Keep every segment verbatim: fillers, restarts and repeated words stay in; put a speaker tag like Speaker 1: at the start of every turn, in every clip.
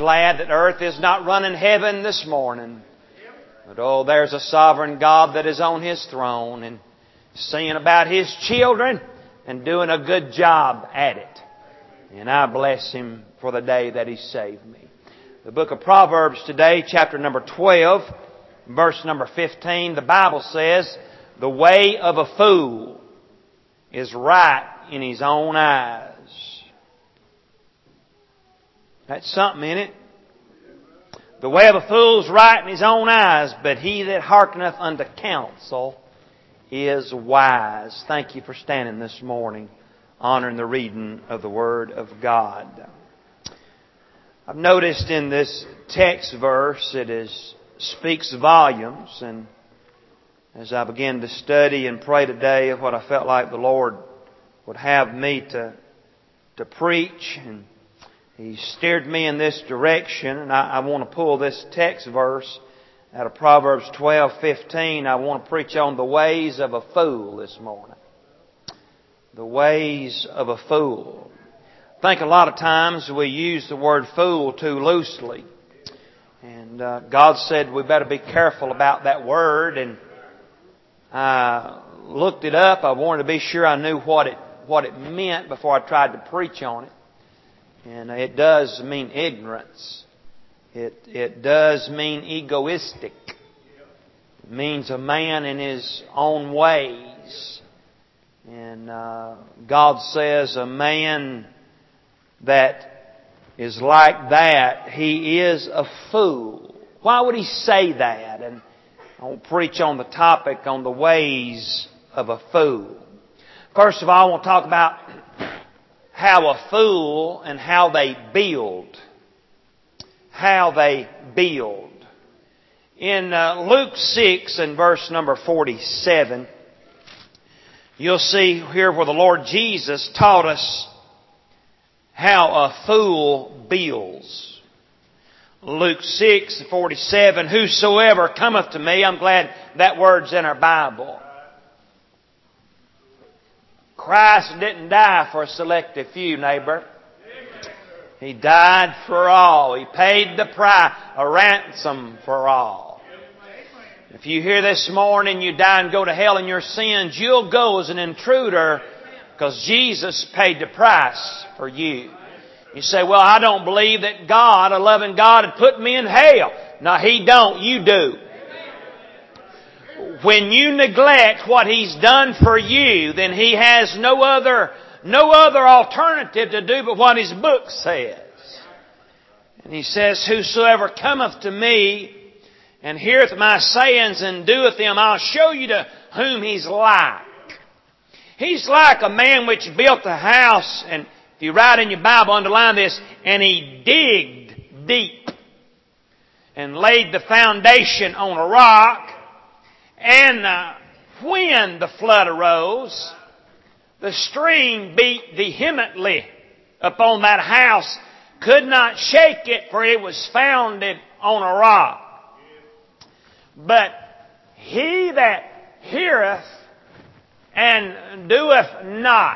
Speaker 1: glad that earth is not running heaven this morning. But oh, there's a sovereign God that is on His throne and seeing about His children and doing a good job at it. And I bless Him for the day that He saved me. The book of Proverbs today, chapter number twelve, verse number fifteen, the Bible says, "The way of a fool is right in his own eyes." That's something in it. The way of a fool is right in his own eyes, but he that hearkeneth unto counsel is wise. Thank you for standing this morning, honoring the reading of the Word of God. I've noticed in this text verse it is, speaks volumes, and as I began to study and pray today of what I felt like the Lord would have me to to preach, and He steered me in this direction, and I, I want to pull this text verse out of Proverbs twelve fifteen. I want to preach on the ways of a fool this morning. The ways of a fool. I think a lot of times we use the word fool too loosely. And uh, God said we better be careful about that word, and I looked it up. I wanted to be sure I knew what it what it meant before I tried to preach on it. And it does mean ignorance. It it does mean egoistic. It means a man in his own ways. And uh, God says a man that is like that, he is a fool. Why would He say that? And I'll preach on the topic on the ways of a fool. First of all, I want to talk about how a fool and how they build. How they build. In uh, Luke six and verse number forty-seven, you'll see here where the Lord Jesus taught us how a fool builds. Luke six forty-seven, "Whosoever cometh to me," I'm glad that word's in our Bible. Christ didn't die for a selective few, neighbor. He died for all. He paid the price, a ransom for all. If you hear this morning you die and go to hell in your sins, you'll go as an intruder because Jesus paid the price for you. You say, "Well, I don't believe that God, a loving God, had put me in hell." No, He don't. You do. When you neglect what He's done for you, then He has no other, no other alternative to do but what His book says. And He says, "Whosoever cometh to me and heareth my sayings and doeth them, I'll show you to whom He's like." He's like a man which built a house, and if you write in your Bible, underline this, "and he digged deep and laid the foundation on a rock. And uh, when the flood arose, the stream beat vehemently upon that house, could not shake it, for it was founded on a rock. But he that heareth and doeth not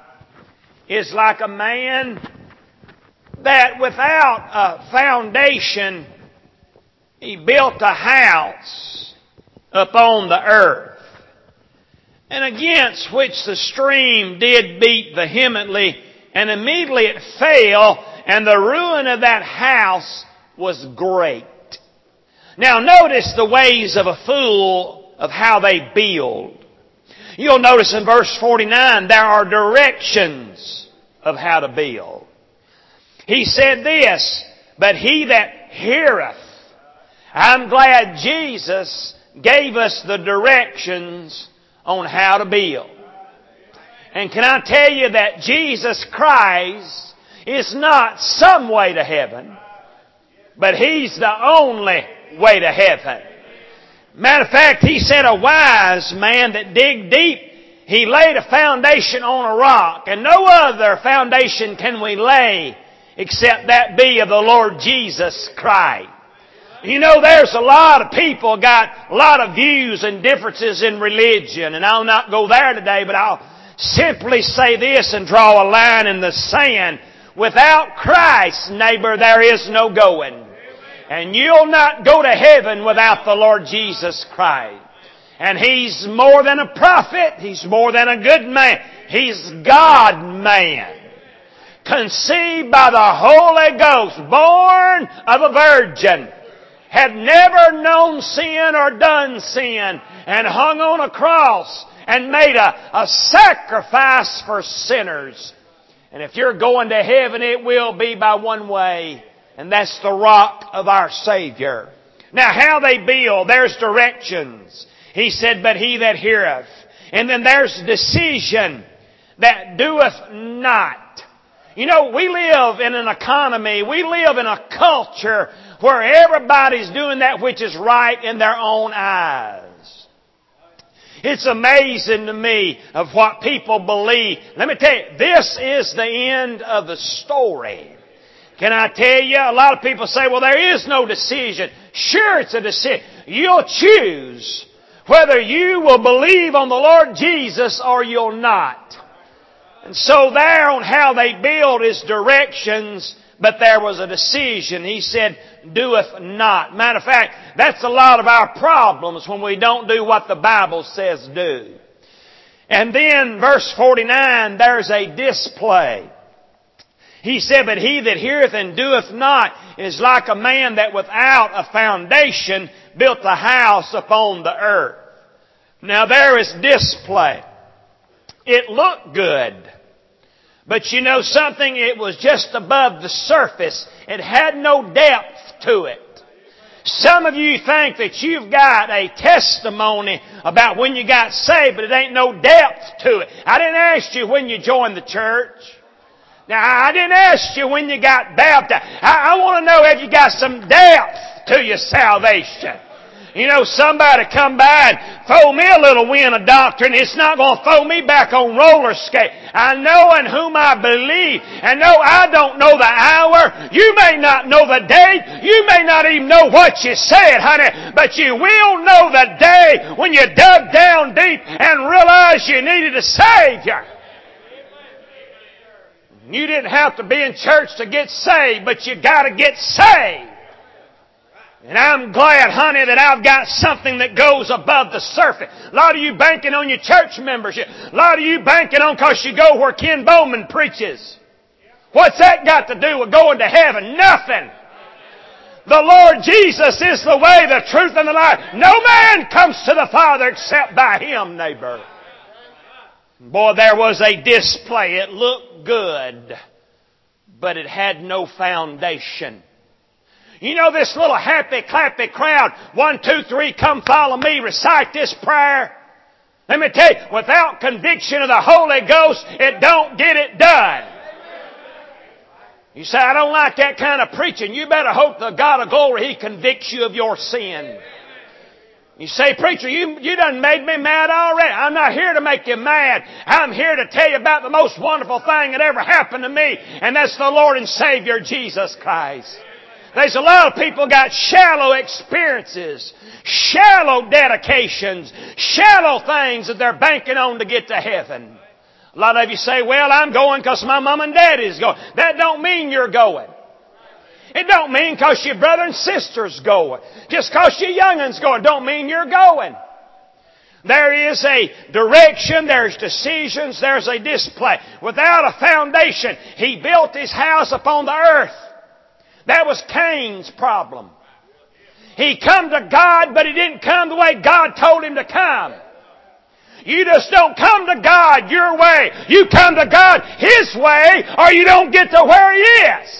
Speaker 1: is like a man that without a foundation he built a house upon the earth, and against which the stream did beat vehemently, and immediately it fell, and the ruin of that house was great." Now notice the ways of a fool, of how they build. You'll notice in verse forty-nine there are directions of how to build. He said this, "But he that heareth." I'm glad Jesus gave us the directions on how to build. And can I tell you that Jesus Christ is not some way to heaven, but He's the only way to heaven. Matter of fact, He said a wise man that digged deep, he laid a foundation on a rock, and no other foundation can we lay except that be of the Lord Jesus Christ. You know, there's a lot of people got a lot of views and differences in religion, and I'll not go there today, but I'll simply say this and draw a line in the sand. Without Christ, neighbor, there is no going. And you'll not go to heaven without the Lord Jesus Christ. And He's more than a prophet. He's more than a good man. He's God-man. Conceived by the Holy Ghost. Born of a virgin. Had never known sin or done sin. And hung on a cross. And made a, a sacrifice for sinners. And if you're going to heaven, it will be by one way. And that's the rock of our Savior. Now, how they build, there's directions. He said, but he that heareth. And then there's decision that doeth not. You know, we live in an economy, we live in a culture where everybody's doing that which is right in their own eyes. It's amazing to me of what people believe. Let me tell you, this is the end of the story. Can I tell you, a lot of people say, well, there is no decision. Sure, it's a decision. You'll choose whether you will believe on the Lord Jesus or you'll not. And so there on how they build is directions, but there was a decision. He said, doeth not. Matter of fact, that's a lot of our problems when we don't do what the Bible says do. And then verse forty-nine, there's a display. He said, but he that heareth and doeth not is like a man that without a foundation built a house upon the earth. Now there is display. It looked good. But you know something? It was just above the surface. It had no depth to it. Some of you think that you've got a testimony about when you got saved, but it ain't no depth to it. I didn't ask you when you joined the church. Now, I didn't ask you when you got baptized. I, I want to know if you got some depth to your salvation. You know, somebody come by and throw me a little wind of doctrine. It's not going to throw me back on roller skate. I know in whom I believe. And no, I don't know the hour. You may not know the date. You may not even know what you said, honey. But you will know the day when you dug down deep and realized you needed a Savior. You didn't have to be in church to get saved, but you got to get saved. And I'm glad, honey, that I've got something that goes above the surface. A lot of you banking on your church membership. A lot of you banking on because you go where Ken Bowman preaches. What's that got to do with going to heaven? Nothing. The Lord Jesus is the way, the truth, and the life. No man comes to the Father except by Him, neighbor. Boy, there was a display. It looked good, but it had no foundation. You know this little happy, clappy crowd, one, two, three, come follow me, recite this prayer. Let me tell you, without conviction of the Holy Ghost, it don't get it done. You say, I don't like that kind of preaching. You better hope the God of glory, He convicts you of your sin. You say, preacher, you, you done made me mad already. I'm not here to make you mad. I'm here to tell you about the most wonderful thing that ever happened to me, and that's the Lord and Savior, Jesus Christ. There's a lot of people got shallow experiences, shallow dedications, shallow things that they're banking on to get to heaven. A lot of you say, well, I'm going because my mom and daddy's going. That don't mean you're going. It don't mean because your brother and sister's going. Just because your young'un's going don't mean you're going. There is a direction, there's decisions, there's a display. Without a foundation, he built his house upon the earth. That was Cain's problem. He come to God, but he didn't come the way God told him to come. You just don't come to God your way. You come to God His way, or you don't get to where He is.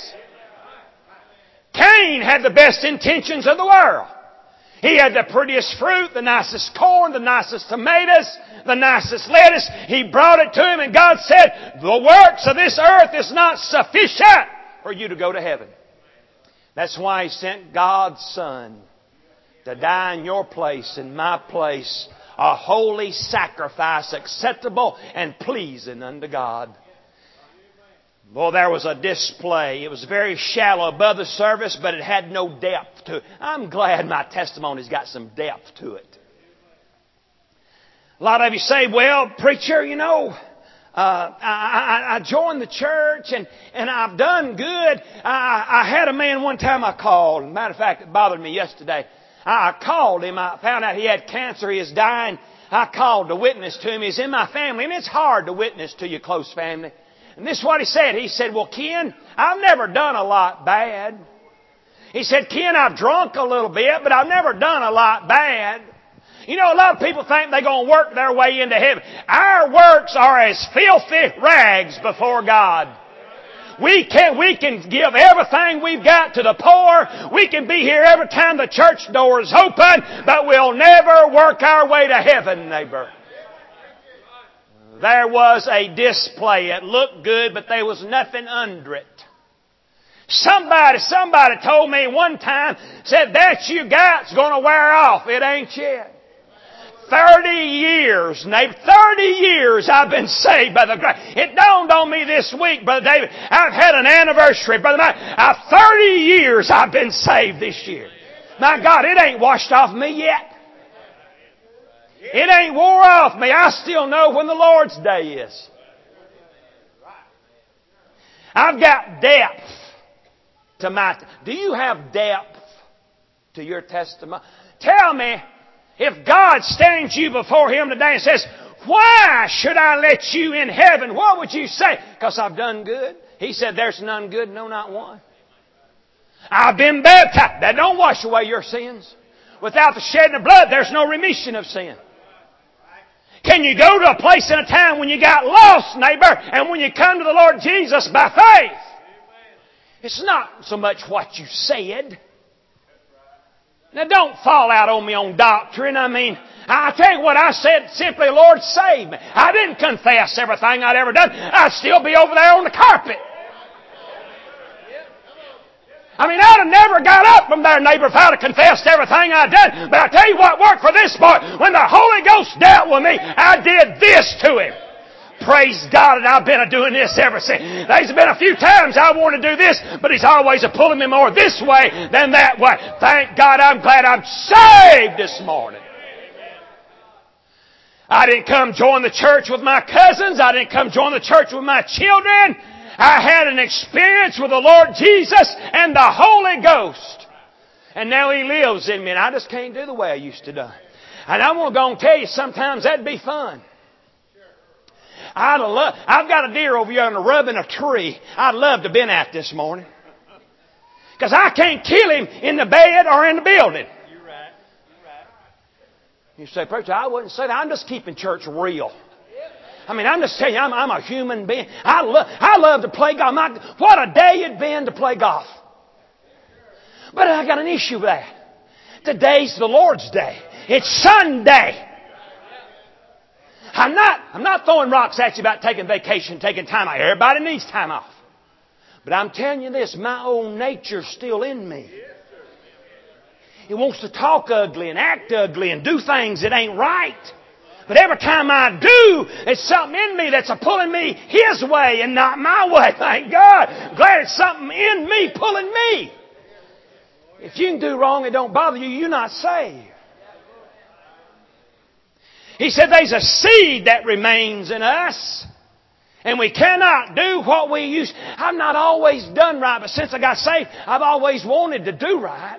Speaker 1: Cain had the best intentions of the world. He had the prettiest fruit, the nicest corn, the nicest tomatoes, the nicest lettuce. He brought it to him, and God said, the works of this earth is not sufficient for you to go to heaven. That's why He sent God's Son to die in your place, in my place, a holy sacrifice acceptable and pleasing unto God. Well, there was a display. It was very shallow above the surface, but it had no depth to it. I'm glad my testimony's got some depth to it. A lot of you say, well, preacher, you know, Uh, I, I, I joined the church and, and I've done good. I, I had a man one time I called. Matter of fact, it bothered me yesterday. I called him. I found out he had cancer. He is dying. I called to witness to him. He's in my family, and it's hard to witness to your close family. And this is what he said. He said, well, Ken, I've never done a lot bad. He said, Ken, I've drunk a little bit, but I've never done a lot bad. You know, a lot of people think they're going to work their way into heaven. Our works are as filthy rags before God. We can, we can give everything we've got to the poor. We can be here every time the church door is open, but we'll never work our way to heaven, neighbor. There was a display. It looked good, but there was nothing under it. Somebody, somebody told me one time, said, that you got's going to wear off. It ain't yet. Thirty years, neighbor, thirty years I've been saved by the grace. It dawned on me this week, Brother David, I've had an anniversary, Brother Mike. Uh, thirty years I've been saved this year. My God, it ain't washed off me yet. It ain't wore off me. I still know when the Lord's day is. I've got depth to my... Do you have depth to your testimony? Tell me, if God stands you before Him today and says, why should I let you in heaven? What would you say? Because I've done good. He said, there's none good, no, not one. I've been baptized. That don't wash away your sins. Without the shedding of blood, there's no remission of sin. Can you go to a place in a time when you got lost, neighbor, and when you come to the Lord Jesus by faith? It's not so much what you said. Now don't fall out on me on doctrine. I mean, I tell you what I said, simply, Lord, save me. I didn't confess everything I'd ever done. I'd still be over there on the carpet. I mean, I'd have never got up from there, neighbor, if I'd have confessed everything I'd done. But I tell you what worked for this boy. When the Holy Ghost dealt with me, I did this to him. Praise God, and I've been a doing this ever since. There's been a few times I want to do this, but He's always a pulling me more this way than that way. Thank God, I'm glad I'm saved this morning. I didn't come join the church with my cousins. I didn't come join the church with my children. I had an experience with the Lord Jesus and the Holy Ghost. And now He lives in me, and I just can't do the way I used to do. And I'm going to go and tell you, sometimes that'd be fun. I'd love, I've got a deer over here on the rubbing a tree I'd love to have been at this morning. Because I can't kill him in the bed or in the building. You're right. You're right. You say, preacher, I wouldn't say that. I'm just keeping church real. I mean, I'm just telling you, I'm, I'm a human being. I love, I love to play golf. My, what a day it'd been to play golf. But I got an issue with that. Today's the Lord's day. It's Sunday. I'm not, I'm not throwing rocks at you about taking vacation, taking time off. Everybody needs time off. But I'm telling you this, my own nature's still in me. It wants to talk ugly and act ugly and do things that ain't right. But every time I do, there's something in me that's a pulling me His way and not my way. Thank God. I'm glad it's something in me pulling me. If you can do wrong, it don't bother you, you're not saved. He said there's a seed that remains in us. And we cannot do what we used. I've not always done right, but since I got saved, I've always wanted to do right.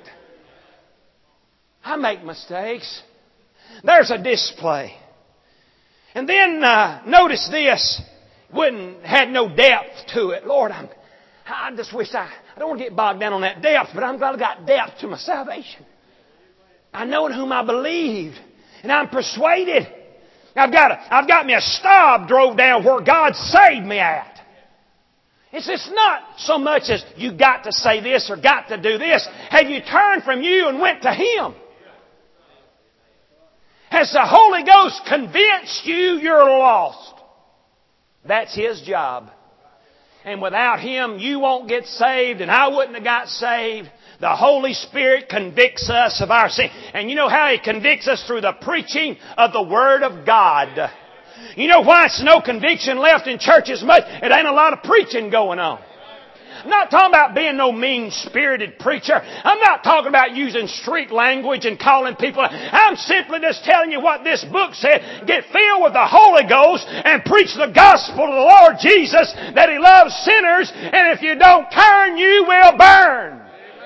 Speaker 1: I make mistakes. There's a display. And then uh, notice this. Wouldn't had no depth to it. Lord, I'm, I just wish I, I don't want to get bogged down on that depth, but I'm glad I got depth to my salvation. I know in whom I believe. And I'm persuaded. I've got a, I've got me a stub drove down where God saved me at. It's, it's not so much as you got to say this or got to do this. Have you turned from you and went to Him? Has the Holy Ghost convinced you you're lost? That's His job. And without Him, you won't get saved, and I wouldn't have got saved. The Holy Spirit convicts us of our sin. And you know how He convicts us? Through the preaching of the Word of God. You know why it's no conviction left in churches much? It ain't a lot of preaching going on. I'm not talking about being no mean-spirited preacher. I'm not talking about using street language and calling people. I'm simply just telling you what this book said. Get filled with the Holy Ghost and preach the gospel of the Lord Jesus, that He loves sinners, and if you don't turn, you will burn.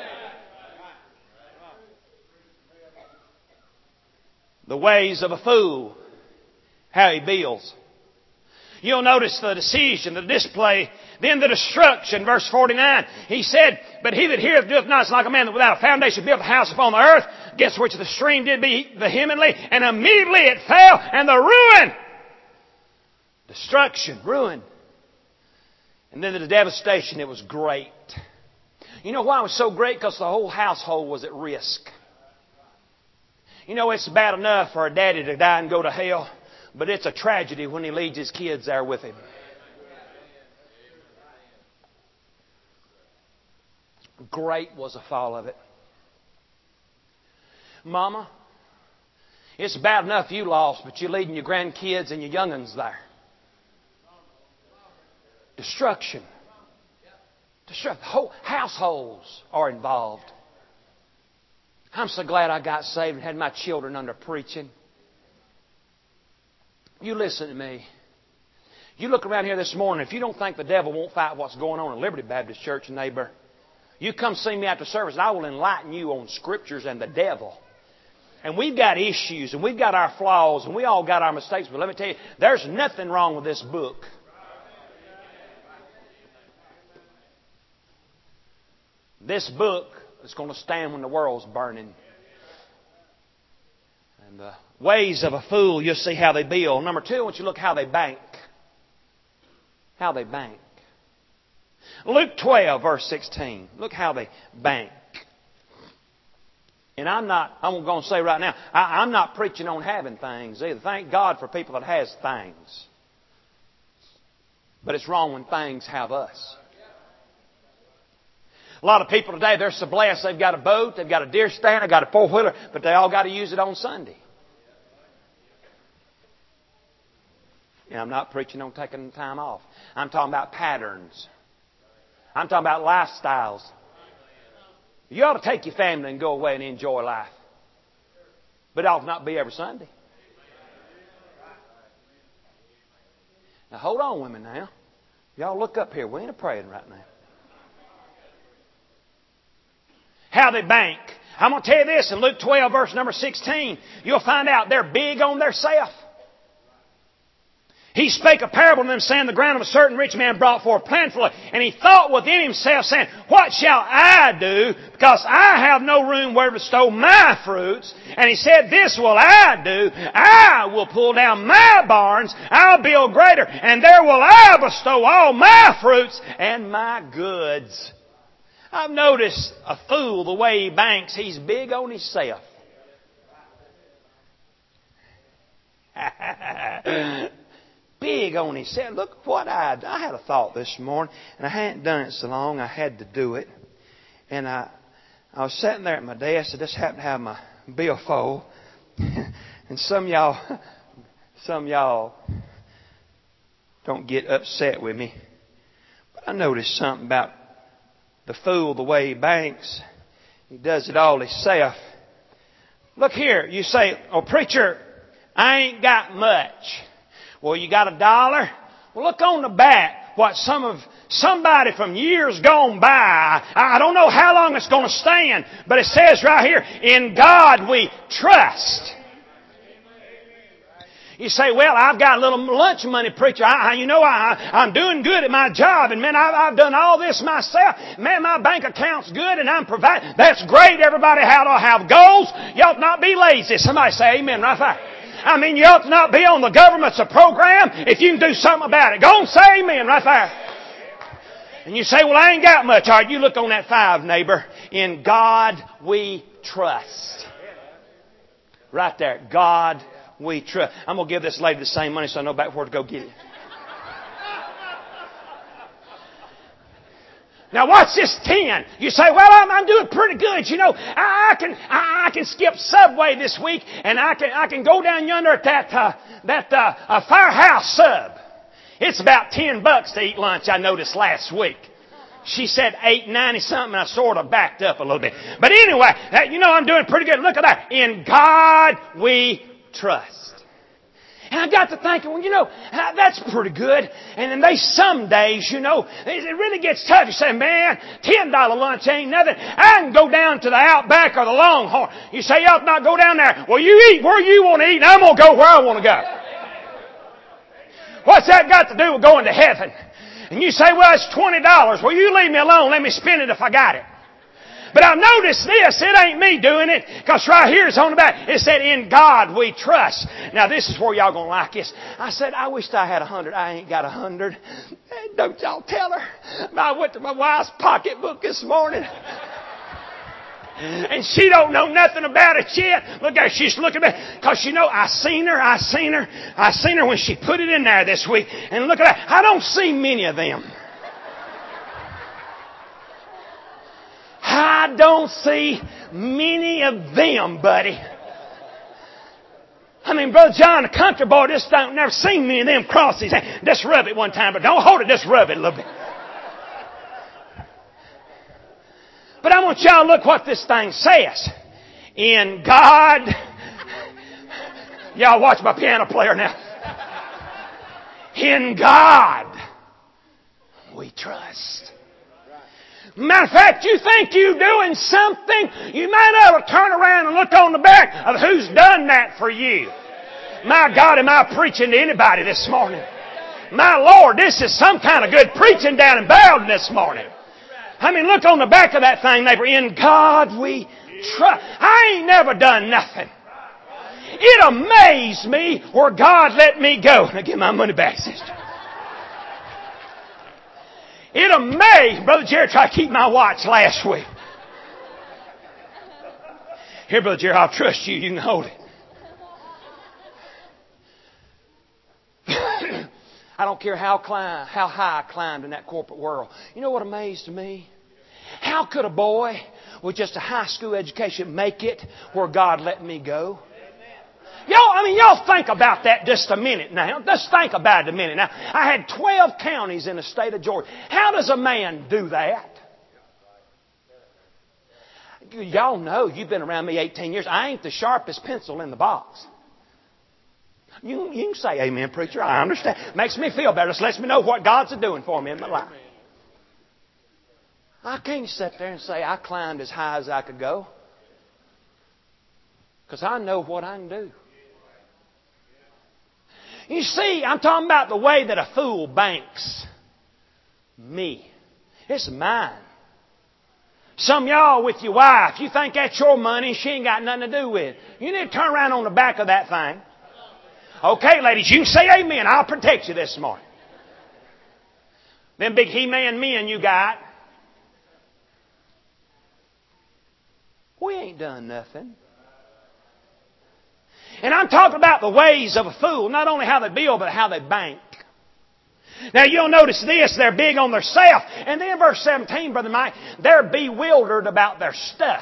Speaker 1: The ways of a fool, how he builds. You'll notice the decision, the display, then the destruction. Verse forty-nine, he said, but he that heareth doeth not is like a man that without a foundation built a house upon the earth, against which the stream did beat vehemently, and immediately it fell, and the ruin, destruction, ruin. And then the devastation, it was great. You know why it was so great? Because the whole household was at risk. You know, it's bad enough for a daddy to die and go to hell, but it's a tragedy when he leads his kids there with him. Great was the fall of it. Mama, it's bad enough you lost, but you're leading your grandkids and your young'uns there. Destruction. Destruction. Whole households are involved. I'm so glad I got saved and had my children under preaching. You listen to me. You look around here this morning, if you don't think the devil won't fight what's going on in Liberty Baptist Church, neighbor, you come see me after service and I will enlighten you on Scriptures and the devil. And we've got issues and we've got our flaws and we all got our mistakes. But let me tell you, there's nothing wrong with this book. This book is going to stand when the world's burning. And the ways of a fool, you'll see how they build. Number two, I want you to look how they bank. How they bank. Luke twelve, verse sixteen. Look how they bank. And I'm not, I'm going to say right now, I, I'm not preaching on having things either. Thank God for people that has things. But it's wrong when things have us. A lot of people today, they're so blessed. They've got a boat, they've got a deer stand, they've got a four-wheeler, but they all got to use it on Sunday. And I'm not preaching on taking time off. I'm talking about patterns. I'm talking about lifestyles. You ought to take your family and go away and enjoy life. But it ought not be every Sunday. Now hold on, women now. Y'all look up here. We ain't praying right now. How they bank. I'm going to tell you this in Luke twelve, verse number sixteen. You'll find out they're big on their self. He spake a parable to them, saying, the ground of a certain rich man brought forth plentifully. And he thought within himself, saying, what shall I do? Because I have no room where to bestow my fruits. And he said, this will I do. I will pull down my barns. I'll build greater. And there will I bestow all my fruits and my goods. I've noticed a fool, the way he banks, he's big on himself. Big on himself. Look what I I had a thought this morning, and I hadn't done it so long, I had to do it. And I I was sitting there at my desk, I just happened to have my billfold. And some of y'all, some of y'all don't get upset with me. But I noticed something about the fool, the way he banks. He does it all himself. Look here, you say, oh preacher, I ain't got much. Well, you got a dollar? Well, look on the back. What some of somebody from years gone by, I don't know how long it's going to stand, but it says right here, in God we trust. You say, well, I've got a little lunch money, preacher. I, you know, I, I'm doing good at my job. And man, I've, I've done all this myself. Man, my bank account's good and I'm providing. That's great. Everybody ought to have goals. You ought not be lazy. Somebody say amen right there. I mean, you ought not be on the government's program if you can do something about it. Go on, say amen right there. And you say, well, I ain't got much. All right, you look on that five, neighbor. In God we trust. Right there. God we trust. I'm going to give this lady the same money so I know back where to go get it. Now watch this ten. You say, well, I'm, I'm doing pretty good. You know, I, I can I, I can skip Subway this week, and I can I can go down yonder at that uh, that uh, uh, Firehouse Sub. It's about ten bucks to eat lunch. I noticed last week. She said eight ninety something. I sort of backed up a little bit. But anyway, you know I'm doing pretty good. Look at that. In God we trust. And I got to thinking, well, you know, that's pretty good. And then they, some days, you know, it really gets tough. You say, man, ten dollar lunch ain't nothing. I can go down to the Outback or the Longhorn. You say, you ought not go down there. Well, you eat where you want to eat, and I'm going to go where I want to go. What's that got to do with going to heaven? And you say, well, it's twenty dollars. Well, you leave me alone. Let me spend it if I got it. But I've noticed this, it ain't me doing it, because right here it's on the back. It said, in God we trust. Now this is where y'all gonna like this. I said, I wished I had a hundred. I ain't got a hundred. Don't y'all tell her. I went to my wife's pocketbook this morning. And she don't know nothing about it yet. Look at her, she's looking at me. Because you know, I seen her, I seen her, I seen her when she put it in there this week. And look at that. I don't see many of them. I don't see many of them, buddy. I mean, Brother John, the country boy, just don't never seen many of them cross his hand. Just rub it one time, but don't hold it, just rub it a little bit. But I want y'all to look what this thing says. In God, y'all watch my piano player now. In God, we trust. Matter of fact, you think you're doing something, you might ought to turn around and look on the back of who's done that for you. My God, am I preaching to anybody this morning? My Lord, this is some kind of good preaching down in Bowden this morning. I mean, look on the back of that thing, neighbor. In God we trust. I ain't never done nothing. It amazed me where God let me go. Now give my money back, sister. It amazed Brother Jerry tried to keep my watch last week. Here, Brother Jerry, I'll trust you. You can hold it. I don't care how climb, how high I climbed in that corporate world. You know what amazed me? How could a boy with just a high school education make it where God let me go? Y'all, I mean, y'all think about that just a minute now. Just think about it a minute now. I had twelve counties in the state of Georgia. How does a man do that? Y'all know, you've been around me eighteen years. I ain't the sharpest pencil in the box. You, you can say amen, preacher. I understand. Makes me feel better. Just lets me know what God's doing for me in my life. I can't sit there and say I climbed as high as I could go. Because I know what I can do. You see, I'm talking about the way that a fool banks me. It's mine. Some of y'all with your wife, you think that's your money, she ain't got nothing to do with it. You need to turn around on the back of that thing. Okay, ladies, you can say amen. I'll protect you this morning. Them big He-Man men you got. We ain't done nothing. And I'm talking about the ways of a fool. Not only how they build, but how they bank. Now you'll notice this. They're big on their self. And then verse seventeen, Brother Mike, they're bewildered about their stuff.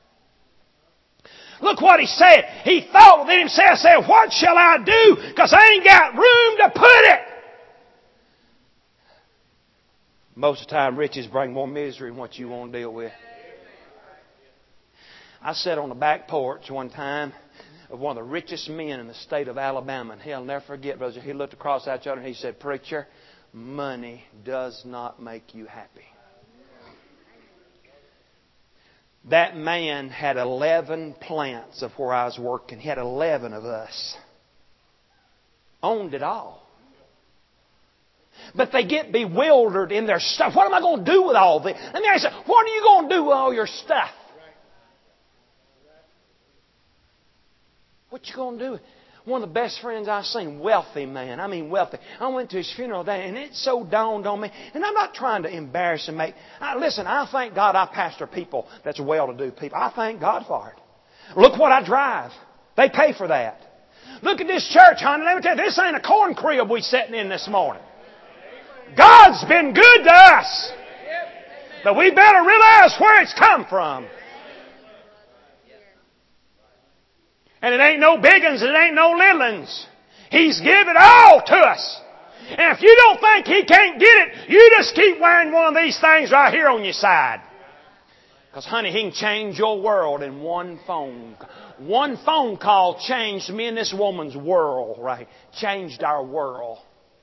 Speaker 1: Look what he said. He thought within himself, said, what shall I do? Because I ain't got room to put it. Most of the time, riches bring more misery than what you want to deal with. I sat on the back porch one time of one of the richest men in the state of Alabama. And he'll never forget, brother. He looked across at each other and he said, preacher, money does not make you happy. That man had eleven plants of where I was working. He had eleven of us. Owned it all. But they get bewildered in their stuff. What am I going to do with all this? Let me ask you, what are you going to do with all your stuff? What you going to do? One of the best friends I've seen, wealthy man. I mean wealthy. I went to his funeral day and it so dawned on me. And I'm not trying to embarrass and make... I, listen, I thank God I pastor people that's well-to-do people. I thank God for it. Look what I drive. They pay for that. Look at this church, honey. Let me tell you, this ain't a corn crib we sitting in this morning. God's been good to us. But we better realize where it's come from. And it ain't no big uns, it ain't no little uns. He's given it all to us. And if you don't think He can't get it, you just keep wearing one of these things right here on your side. Because, honey, He can change your world in one phone call. One phone call changed me and this woman's world, right? Changed our world.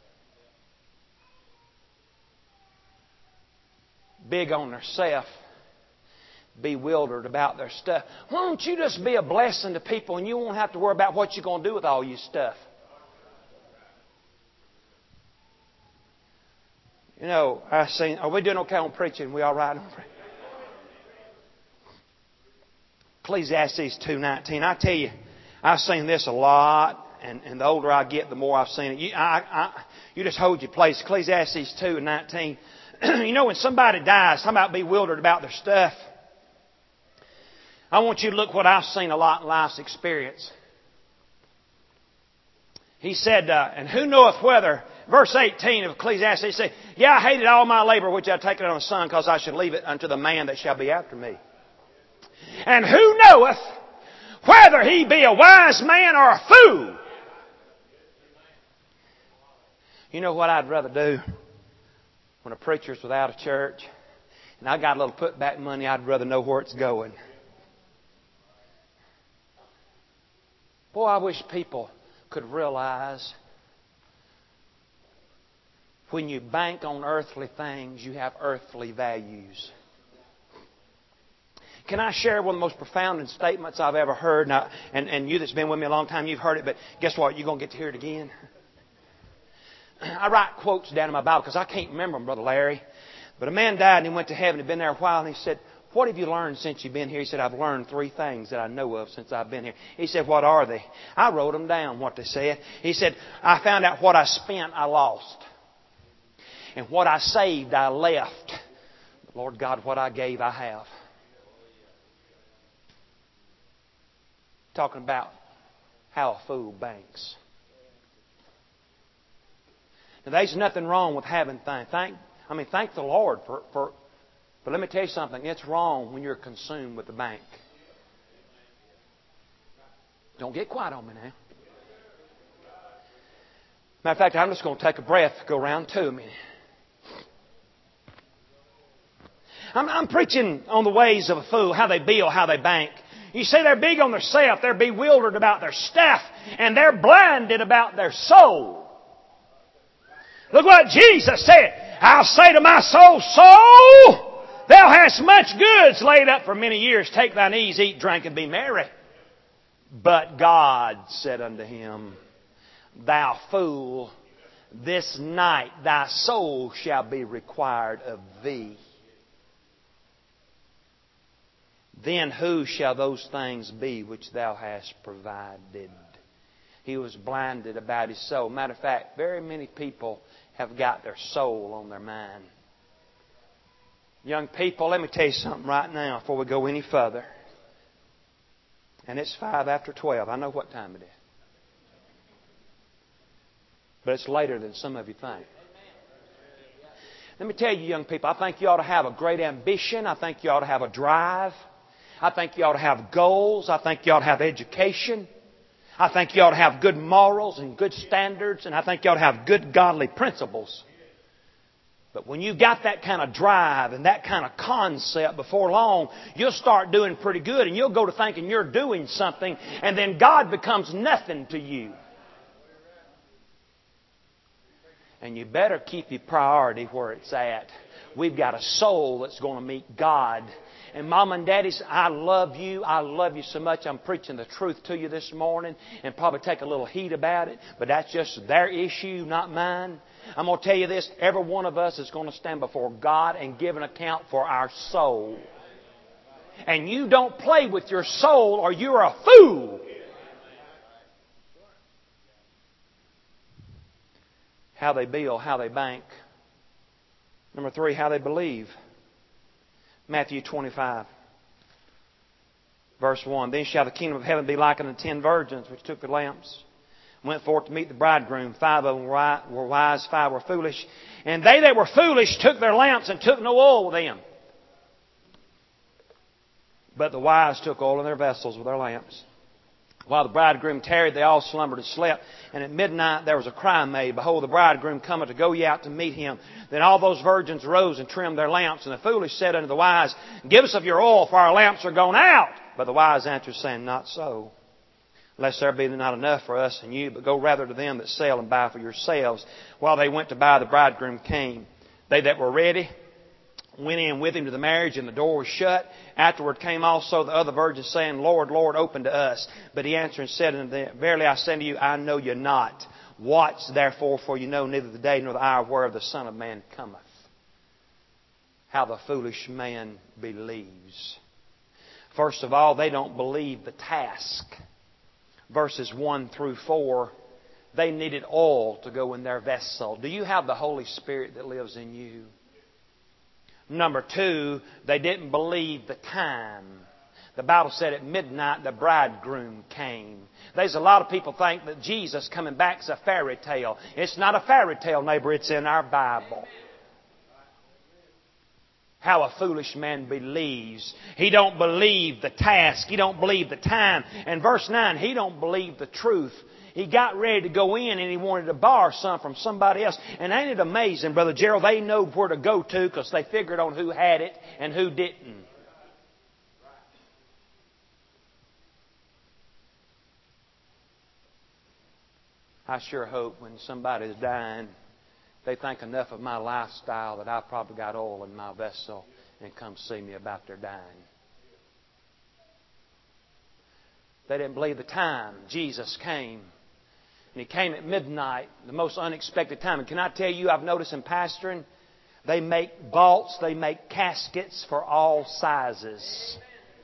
Speaker 1: Big on theirself. Bewildered about their stuff. Why don't you just be a blessing to people and you won't have to worry about what you're going to do with all your stuff? You know, I seen, are we doing okay on preaching? We all right on preaching? Ecclesiastes two nineteen. I tell you, I've seen this a lot, and, and the older I get, the more I've seen it. You, I, I, you just hold your place. Ecclesiastes two nineteen. You know, when somebody dies, somebody about bewildered about their stuff. I want you to look what I've seen a lot in life's experience. He said, uh, and who knoweth whether, verse eighteen of Ecclesiastes, he said, yeah, I hated all my labor which I have taken on the sun, because I should leave it unto the man that shall be after me. And who knoweth whether he be a wise man or a fool? You know what I'd rather do when a preacher's without a church and I got a little put-back money? I'd rather know where it's going. Boy, I wish people could realize when you bank on earthly things, you have earthly values. Can I share one of the most profound statements I've ever heard? Now, and, and you that's been with me a long time, you've heard it, but guess what? You're going to get to hear it again. I write quotes down in my Bible because I can't remember them, Brother Larry. But a man died and he went to heaven. He'd been there a while and he said, what have you learned since you've been here? He said, I've learned three things that I know of since I've been here. He said, what are they? I wrote them down, what they said. He said, I found out what I spent, I lost. And what I saved, I left. But Lord God, what I gave, I have. Talking about how a fool banks. Now, there's nothing wrong with having things. Thank, I mean, thank the Lord for, for... But let me tell you something. It's wrong when you're consumed with the bank. Don't get quiet on me now. Matter of fact, I'm just going to take a breath, go around to a minute. I'm, I'm preaching on the ways of a fool, how they build, how they bank. You see, they're big on their self. They're bewildered about their stuff. And they're blinded about their soul. Look what Jesus said. I'll say to my soul, soul, thou hast much goods laid up for many years. Take thine ease, eat, drink, and be merry. But God said unto him, thou fool, this night thy soul shall be required of thee. Then who shall those things be which thou hast provided? He was blinded about his soul. Matter of fact, very many people have got their soul on their mind. Young people, let me tell you something right now before we go any further. And it's five after twelve. I know what time it is. But it's later than some of you think. Let me tell you, young people, I think you ought to have a great ambition. I think you ought to have a drive. I think you ought to have goals. I think you ought to have education. I think you ought to have good morals and good standards. And I think you ought to have good godly principles. But when you've got that kind of drive and that kind of concept, before long, you'll start doing pretty good. And you'll go to thinking you're doing something. And then God becomes nothing to you. And you better keep your priority where it's at. We've got a soul that's going to meet God. And Mom and Daddy, I love you. I love you so much. I'm preaching the truth to you this morning and probably take a little heat about it. But that's just their issue, not mine. I'm going to tell you this. Every one of us is going to stand before God and give an account for our soul. And you don't play with your soul or you're a fool. How they build, how they bank. Number three, how they believe. Matthew twenty-five, verse one. Then shall the kingdom of heaven be like unto ten virgins, which took the lamps, went forth to meet the bridegroom. Five of them were wise, five were foolish. And they that were foolish took their lamps and took no oil with them. But the wise took oil in their vessels with their lamps. While the bridegroom tarried, they all slumbered and slept. And at midnight there was a cry made, Behold, the bridegroom cometh, to go ye out to meet him. Then all those virgins rose and trimmed their lamps. And the foolish said unto the wise, Give us of your oil, for our lamps are gone out. But the wise answered, saying, Not so, lest there be not enough for us and you, but go rather to them that sell and buy for yourselves. While they went to buy, the bridegroom came. They that were ready went in with him to the marriage, and the door was shut. Afterward came also the other virgins, saying, Lord, Lord, open to us. But he answered and said unto them, Verily I say unto you, I know you not. Watch therefore, for you know neither the day nor the hour whereof the Son of Man cometh. How the foolish man believes. First of all, they don't believe the task. Verses one through four, they needed oil to go in their vessel. Do you have the Holy Spirit that lives in you? Number two, they didn't believe the time. The Bible said at midnight the bridegroom came. There's a lot of people think that Jesus coming back is a fairy tale. It's not a fairy tale, neighbor. It's in our Bible. How a foolish man believes. He don't believe the task. He don't believe the time. And verse nine, he don't believe the truth. He got ready to go in and he wanted to borrow some from somebody else. And ain't it amazing, Brother Gerald, they know where to go to because they figured on who had it and who didn't. I sure hope when somebody's dying, they think enough of my lifestyle that I've probably got oil in my vessel and come see me about their dying. They didn't believe the time. Jesus came. And He came at midnight, the most unexpected time. And can I tell you, I've noticed in pastoring, they make vaults, they make caskets for all sizes.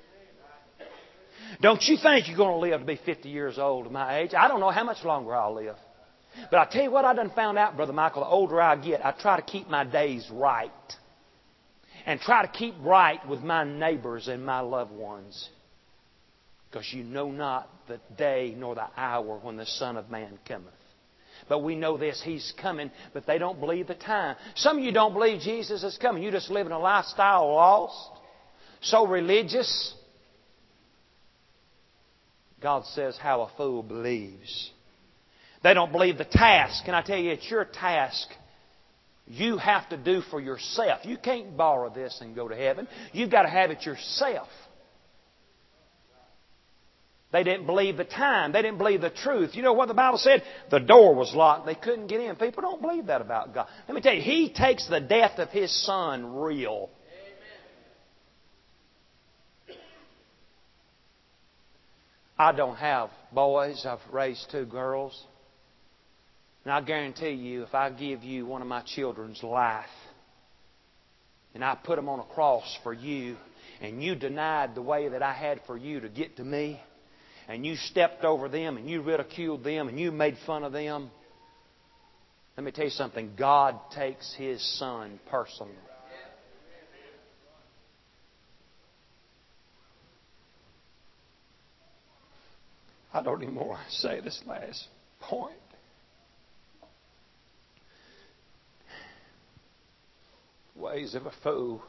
Speaker 1: Don't you think you're going to live to be fifty years old at my age? I don't know how much longer I'll live. But I tell you what I done found out, Brother Michael, the older I get, I try to keep my days right. And try to keep right with my neighbors and my loved ones. Because you know not the day nor the hour when the Son of Man cometh. But we know this, He's coming, but they don't believe the time. Some of you don't believe Jesus is coming. You're just living a lifestyle lost, so religious. God says how a fool believes. They don't believe the task. Can I tell you, it's your task. You have to do for yourself. You can't borrow this and go to heaven. You've got to have it yourself. They didn't believe the time. They didn't believe the truth. You know what the Bible said? The door was locked. They couldn't get in. People don't believe that about God. Let me tell you, He takes the death of His Son real. I don't have boys. I've raised two girls. And I guarantee you, if I give you one of my children's life, and I put them on a cross for you, and you denied the way that I had for you to get to me, and you stepped over them, and you ridiculed them, and you made fun of them, let me tell you something. God takes His Son personally. I don't even want to say this last point. Ways of a fool.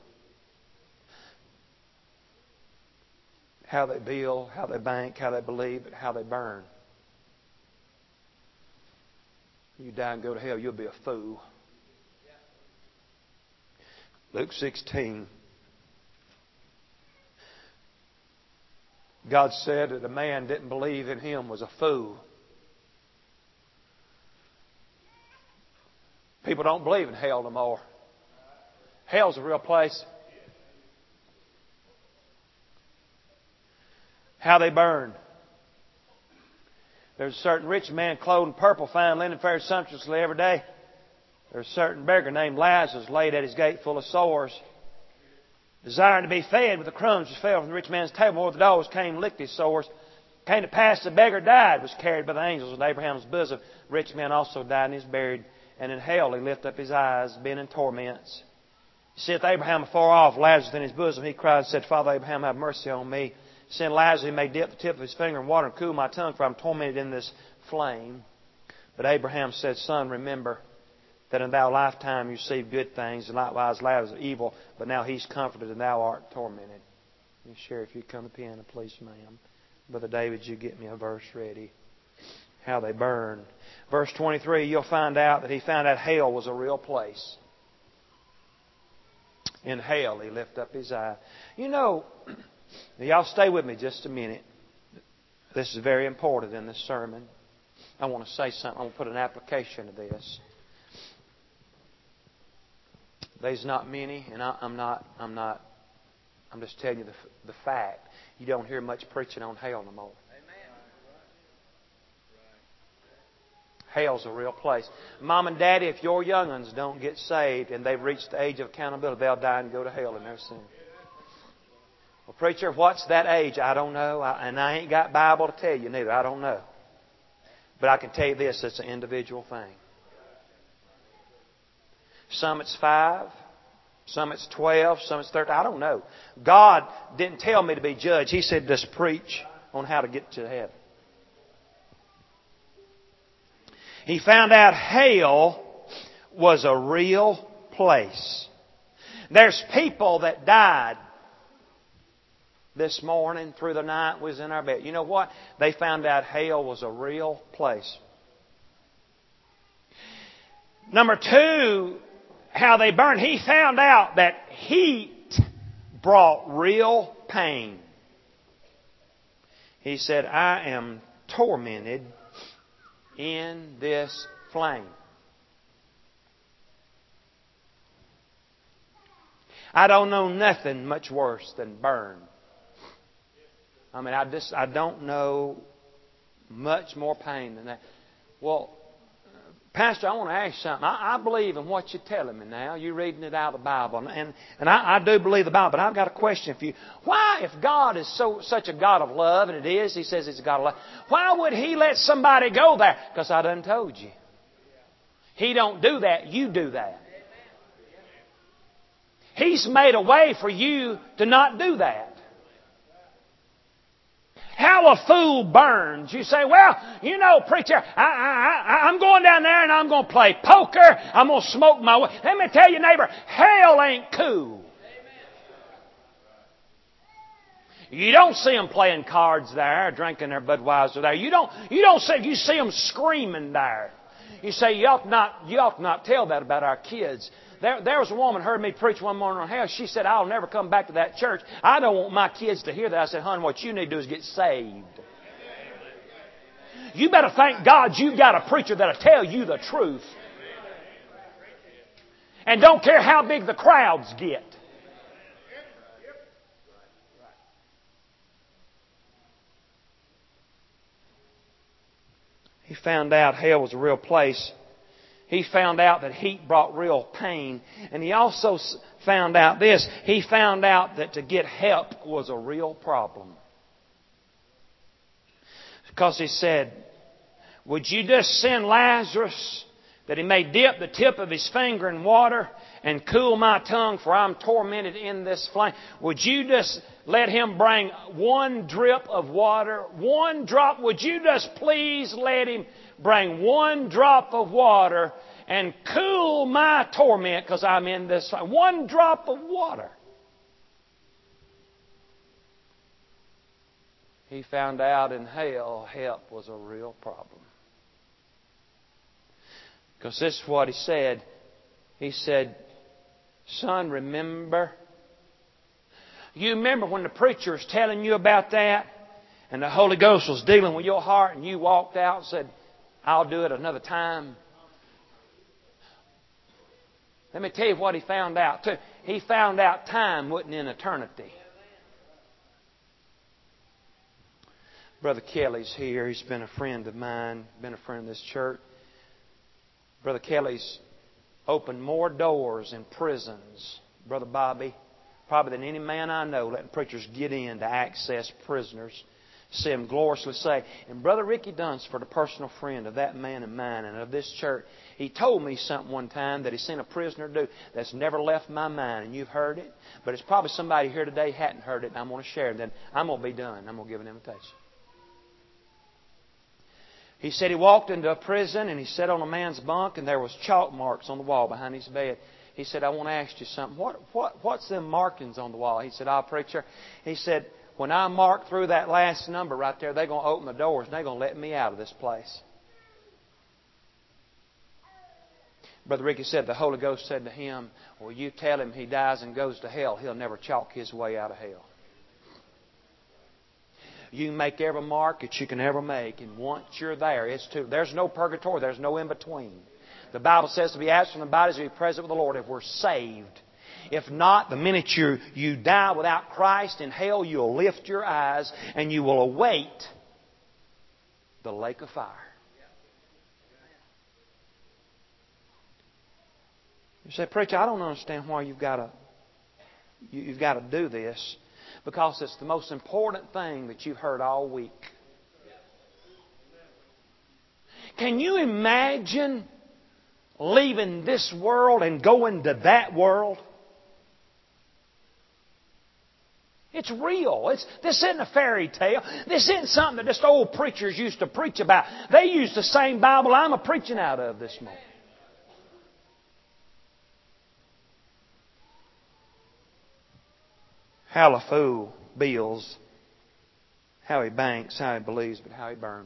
Speaker 1: How they build, how they bank, how they believe, and how they burn. You die and go to hell, you'll be a fool. Luke sixteen. God said that a man didn't believe in Him was a fool. People don't believe in hell no more. Hell's a real place. How they burn. There's a certain rich man clothed in purple, fine linen, fared sumptuously every day. There's a certain beggar named Lazarus laid at his gate full of sores, desiring to be fed with the crumbs which fell from the rich man's table. More the dogs came and licked his sores. Came to pass the beggar died, was carried by the angels in Abraham's bosom. The rich man also died and is buried. And in hell he lifted up his eyes, being in torments. He saith Abraham afar off, Lazarus in his bosom. He cried and said, Father Abraham, have mercy on me. Send Lazarus, he may dip the tip of his finger in water and cool my tongue, for I am tormented in this flame. But Abraham said, Son, remember that in thy lifetime you received good things, and likewise Lazarus evil, but now he's comforted and thou art tormented. Sheriff, you come to the piano, please, ma'am. Brother David, you get me a verse ready. How they burn. Verse twenty-three, you'll find out that he found out hell was a real place. In hell, he lifted up his eye. You know, y'all stay with me just a minute. This is very important in this sermon. I want to say something. I want to put an application to this. There's not many, and I, I'm not. I'm not. I'm just telling you the, the fact. You don't hear much preaching on hell no more. Hell's a real place. Mom and Daddy, if your young ones don't get saved and they've reached the age of accountability, they'll die and go to hell in their sin. Well, preacher, what's that age? I don't know. I, and I ain't got Bible to tell you neither. I don't know. But I can tell you this, it's an individual thing. Some it's five. Some it's twelve. Some it's thirteen. I don't know. God didn't tell me to be judge. He said just preach on how to get to heaven. He found out hell was a real place. There's people that died this morning through the night was in our bed. You know what? They found out hell was a real place. Number two, how they burned. He found out that heat brought real pain. He said, I am tormented in this flame. I don't know nothing much worse than burn. I mean, I just I don't know much more pain than that. Well, Pastor, I want to ask you something. I, I believe in what you're telling me now. You're reading it out of the Bible. And, and I, I do believe the Bible. But I've got a question for you. Why, if God is so such a God of love, and it is, He says He's a God of love, why would He let somebody go there? Because I done told you. He don't do that. You do that. He's made a way for you to not do that. How a fool burns. You say, well, you know, preacher, I, I, I, I'm going down there and I'm going to play poker. I'm going to smoke my way. Let me tell you, neighbor, hell ain't cool. You don't see them playing cards there, drinking their Budweiser there. You don't, you don't see, you see them screaming there. You say, you ought not, you ought not tell that about our kids. There, there was a woman heard me preach one morning on hell. She said, I'll never come back to that church. I don't want my kids to hear that. I said, hon, what you need to do is get saved. You better thank God you've got a preacher that'll tell you the truth. And don't care how big the crowds get. He found out hell was a real place. He found out that heat brought real pain. And he also found out this. He found out that to get help was a real problem. Because he said, would you just send Lazarus that he may dip the tip of his finger in water and cool my tongue, for I'm tormented in this flame? Would you just let him bring one drip of water? One drop? Would you just please let him bring one drop of water and cool my torment because I'm in this flame? One drop of water. He found out in hell, help was a real problem. Because this is what he said. He said, son, remember. You remember when the preacher was telling you about that and the Holy Ghost was dealing with your heart and you walked out and said, I'll do it another time. Let me tell you what he found out too. He found out time wasn't in eternity. Brother Kelly's here. He's been a friend of mine, been a friend of this church. Brother Kelly's opened more doors in prisons, Brother Bobby, probably than any man I know, letting preachers get in to access prisoners, see them gloriously saved. And Brother Ricky Dunsford, a personal friend of that man and mine and of this church, he told me something one time that he seen a prisoner do that's never left my mind. And you've heard it, but it's probably somebody here today hadn't heard it, and I'm going to share it. Then I'm going to be done. I'm going to give an invitation. He said he walked into a prison and he sat on a man's bunk and there was chalk marks on the wall behind his bed. He said, I want to ask you something. What, what, what's them markings on the wall? He said, oh, preacher. He said, when I mark through that last number right there, they're going to open the doors and they're going to let me out of this place. Brother Ricky said the Holy Ghost said to him, well, you tell him he dies and goes to hell, he'll never chalk his way out of hell. You can make every mark that you can ever make, and once you're there, it's too. There's no purgatory. There's no in between. The Bible says to be absent from the body is to be present with the Lord if we're saved. If not, the minute you you die without Christ in hell, you'll lift your eyes and you will await the lake of fire. You say, preacher, I don't understand why you've got to you've got to do this. Because it's the most important thing that you've heard all week. Can you imagine leaving this world and going to that world? It's real. It's, this isn't a fairy tale. This isn't something that just old preachers used to preach about. They use the same Bible I'm a preaching out of this morning. How a fool builds, how he banks, how he believes, but how he burns.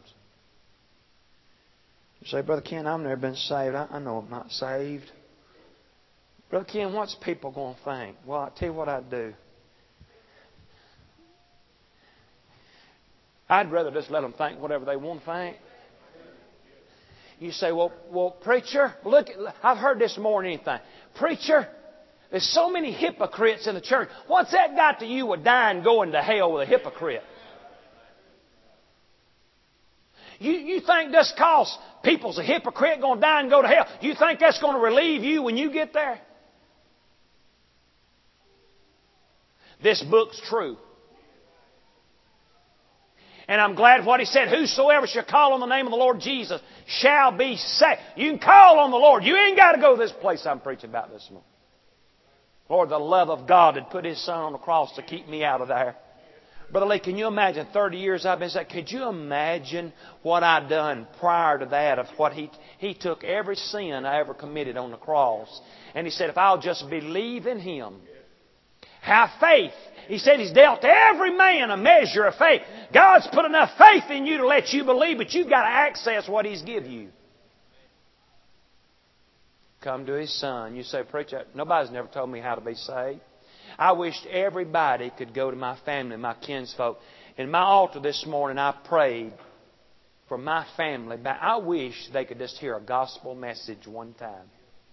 Speaker 1: You say, Brother Ken, I've never been saved. I, I know I'm not saved. Brother Ken, what's people going to think? Well, I'll tell you what I'd do. I'd rather just let them think whatever they want to think. You say, well, well, preacher, look, I've heard this more than anything. Preacher, there's so many hypocrites in the church. What's that got to you with dying and going to hell with a hypocrite? You, you think just because people's a hypocrite going to die and go to hell, you think that's going to relieve you when you get there? This book's true. And I'm glad what he said, whosoever shall call on the name of the Lord Jesus shall be saved. You can call on the Lord. You ain't got to go to this place I'm preaching about this morning. Lord, the love of God had put His Son on the cross to keep me out of there. Brother Lee, can you imagine thirty years I've been saved? Could you imagine what I'd done prior to that of what He He took every sin I ever committed on the cross. And He said, if I'll just believe in Him, have faith. He said He's dealt to every man a measure of faith. God's put enough faith in you to let you believe, but you've got to access what He's given you. Come to His Son. You say, preacher, nobody's never told me how to be saved. I wished everybody could go to my family, my kinsfolk. In my altar this morning, I prayed for my family. I wish they could just hear a gospel message one time.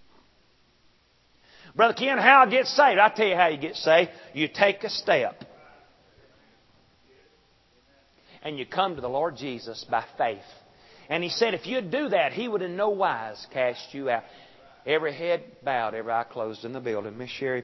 Speaker 1: Brother Ken, how I get saved? I'll tell you how you get saved. You take a step. And you come to the Lord Jesus by faith. And He said if you'd do that, He would in no wise cast you out. Every head bowed, every eye closed in the building. Miss Sherry.